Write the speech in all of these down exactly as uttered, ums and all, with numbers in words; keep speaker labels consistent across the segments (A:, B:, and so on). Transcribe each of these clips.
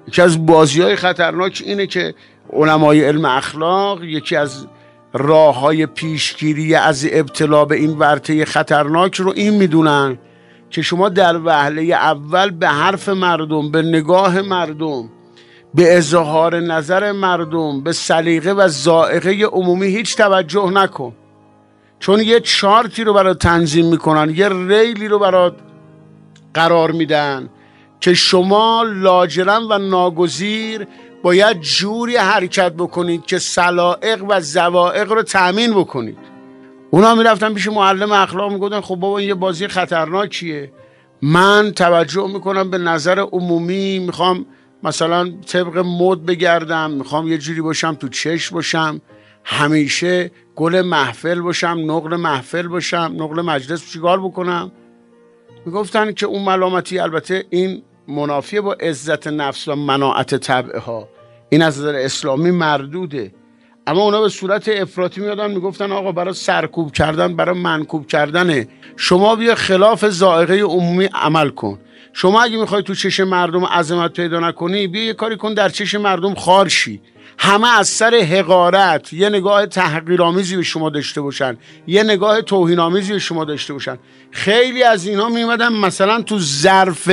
A: یکی از بازی‌های خطرناک اینه که علمای علم اخلاق یکی از راه‌های پیشگیری از ابتلا به این ورطه خطرناک رو این میدونن که شما در وهله اول به حرف مردم، به نگاه مردم، به اظهار نظر مردم، به سلیقه و ذائقه عمومی هیچ توجه نکن، چون یه چارتی رو برات تنظیم میکنن، یه ریلی رو برات قرار میدن که شما لاجرم و ناگزیر باید جوری حرکت بکنید که سلائق و ذوائق رو تأمین بکنید. اونا میرفتن پیش معلم اخلاق میگفتن خب بابا این یه بازی خطرناکیه، من توجه میکنم به نظر عمومی، میخوام مثلا طبق مد بگردم، میخوام یه جوری باشم تو چشم باشم، همیشه گل محفل باشم، نقل محفل باشم، نقل مجلس. چیکار بکنم؟ میگفتن که اون ملامتی البته این منافیه با عزت نفس و مناعت طبع ها، این از نظر اسلامی مردوده، اما اونا به صورت افراطی میادن میگفتن آقا برای سرکوب کردن، برای منکوب کردنه، شما بیا خلاف ذائقه عمومی عمل کن. شما اگه میخوای تو چشم مردم عظمت پیدا نکنی، بیا یه کاری کن در چشم مردم خار شی. همه از سر حقارت یه نگاه تحقیرآمیزی به شما داشته باشن، یه نگاه توهین‌آمیزی به شما داشته باشن. خیلی از اینا میمدن مثلا تو ظرف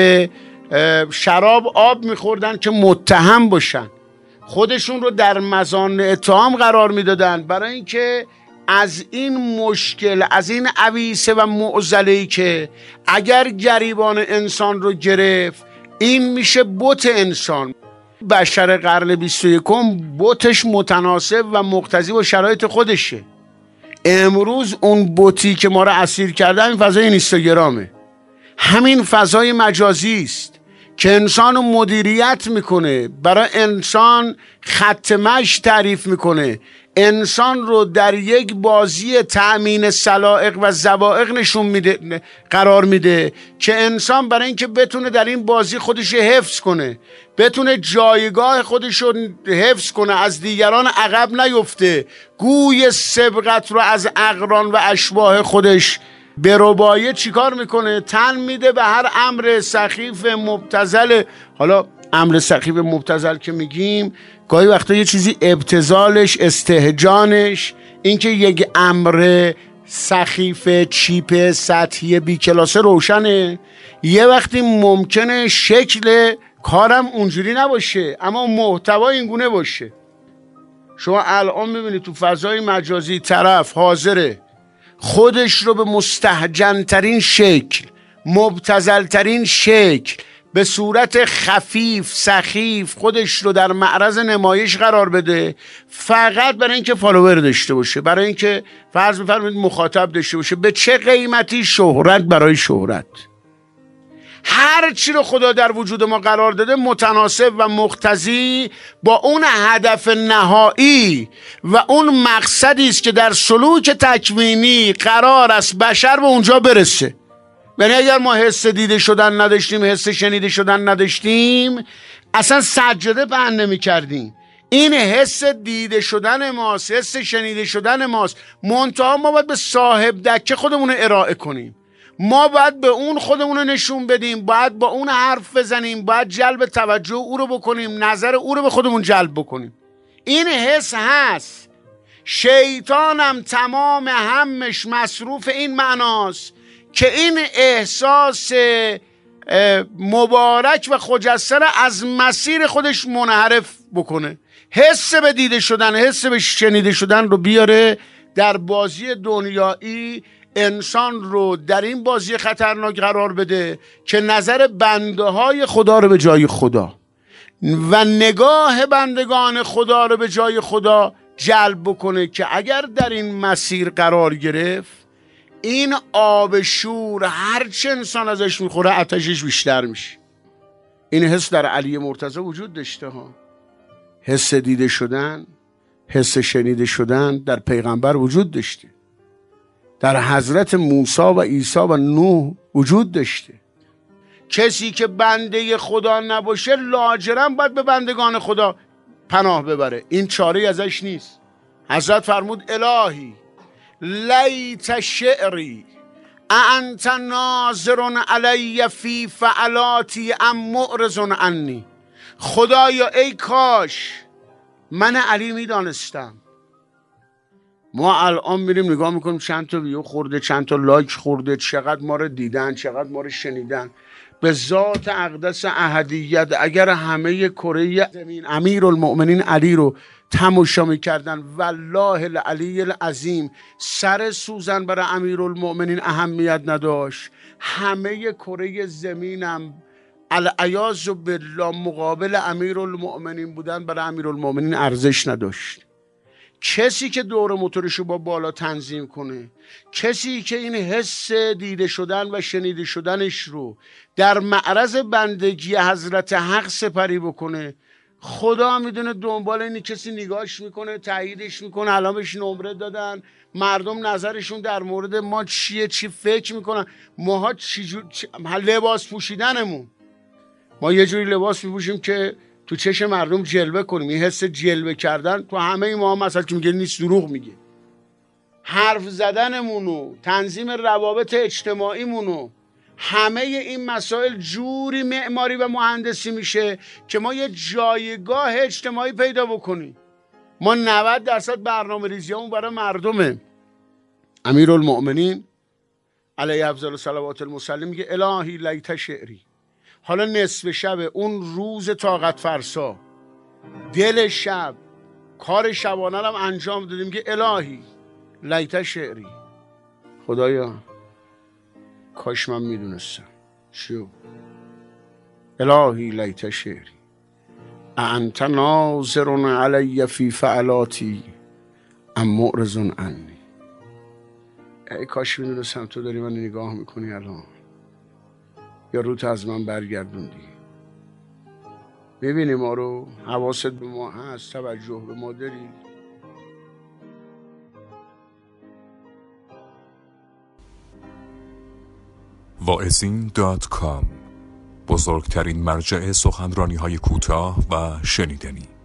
A: شراب آب میخوردن که متهم باشن، خودشون رو در مزان اتهام قرار میدادن، برای اینکه از این مشکل، از این عویصه و معضله‌ای که اگر گریبان انسان رو گرفت این میشه بت انسان. بشر قرن بیست و یکم بتش متناسب و مقتضی با شرایط خودشه. امروز اون بتی که ما رو اسیر کرده این فضای اینستاگرامه، همین فضای مجازی است که انسان رو مدیریت میکنه، برای انسان خط مشی تعریف میکنه، انسان رو در یک بازی تأمین سلائق و ذوائق نشون میده، قرار میده که انسان برای اینکه بتونه در این بازی خودش حفظ کنه، بتونه جایگاه خودش رو حفظ کنه، از دیگران عقب نیفته، گوی سبقت رو از اقران و اشباه خودش به ربایه چیکار میکنه؟ تن میده به هر امر سخیف مبتذل. حالا امر سخیف مبتذل که میگیم گاهی وقتا یه چیزی ابتذالش، استهجانش، اینکه یک امر سخیف چیپ سطحی بی کلاسه روشنه، یه وقتی ممکنه شکل کارم اونجوری نباشه اما محتوا اینگونه باشه. شما الان میبینید تو فضای مجازی طرف حاضره خودش رو به مستهجن ترین شکل، مبتذل ترین شکل، به صورت خفیف سخیف خودش رو در معرض نمایش قرار بده، فقط برای اینکه فالوور داشته باشه، برای اینکه فرض بفرمایید مخاطب داشته باشه. به چه قیمتی؟ شهرت برای شهرت. هر چی رو خدا در وجود ما قرار داده متناسب و مقتضی با اون هدف نهایی و اون مقصدی است که در سلوک تکوینی قرار است بشر به اونجا برسه. یعنی اگر ما حس دیده شدن نداشتیم، حس شنیده شدن نداشتیم، اصلا سجاده پهن نمی کردیم. این حس دیده شدن ماست، حس شنیده شدن ماست، منتها ما باید به صاحب دکه خودمون رو ارائه کنیم، ما باید به اون خودمون رو نشون بدیم، باید با اون حرف بزنیم، باید جلب توجه او رو بکنیم، نظر او رو به خودمون جلب بکنیم. این حس هست. شیطانم تمام همش مصروف این معناست که این احساس مبارک و خجسته از مسیر خودش منحرف بکنه، حس به دیده شدن، حس به شنیده شدن رو بیاره در بازی دنیایی، انسان رو در این بازی خطرناک قرار بده که نظر بنده های خدا رو به جای خدا و نگاه بندگان خدا رو به جای خدا جلب بکنه، که اگر در این مسیر قرار گرفت این آب شور هرچه انسان ازش میخوره آتشش بیشتر میشه. این حس در علی مرتضی وجود داشته ها، حس دیده شدن، حس شنیده شدن در پیغمبر وجود داشته، در حضرت موسی و عیسی و نوح وجود داشته. کسی که بنده خدا نباشه لاجرم باید به بندگان خدا پناه ببره، این چاره ازش نیست. حضرت فرمود الهی لیت شعری انت ناظر علی فی فعلاتی ام معرض عنی. خدایا ای کاش من علی میدانستم. ما الان میریم نگاه میکنیم چند تا ویو خورده، چند تا لایک خورده، چقدر ما رو دیدن، چقدر ما رو شنیدن. به ذات اقدس احدیت اگر همه کره زمین امیرالمؤمنین علی رو تماشا میکردن، والله العلی العظیم سر سوزن برای امیرالمؤمنین اهمیت نداشت. همه کره زمینم العیاذ بالله مقابل امیرالمؤمنین بودن، برای امیرالمؤمنین ارزش نداشت. کسی که دور موتورشو با بالا تنظیم کنه، کسی که این حس دیده شدن و شنیده شدنش رو در معرض بندگی حضرت حق سپری بکنه، خدا میدونه دنبال این کسی نگاهش میکنه، تاییدش میکنه. الان بهش نمره دادن، مردم نظرشون در مورد ما چیه، چی فکر میکنن، ماها چی جور چی... لباس پوشیدنمون، ما یه جوری لباس میپوشیم که تو چشم مردم جلوه کنیم. این حس جلوه کردن تو همه ما هم مثلا که میگه نیست، دروغ میگه. حرف زدنمونو، تنظیم روابط اجتماعیمونو، همه این مسائل جوری معماری و مهندسی میشه که ما یه جایگاه اجتماعی پیدا بکنیم. ما نود درصد برنامه ریزیامون برای مردمه. امیرالمؤمنین علیه افضل صلوات المسلم میگه الهی لیت شعری. حالا نصف شب اون روز طاقت فرسا، دل شب، کار شبانه هم انجام دادیم که الهی لیت شعری، خدایا کاش من میدونستم. چیو؟ الهی لیت شعری انت ناظر علی فی فعلاتی ام معرض عنی. ای کاش میدونستم تو داری من نگاه میکنی الان، یا روت از من برگردوندی. ببینی ما رو، حواست به ما هست، توجه به ما داری.
B: واعظین دات کام، بزرگترین مرجع سخنرانی‌های کوتاه و شنیدنی.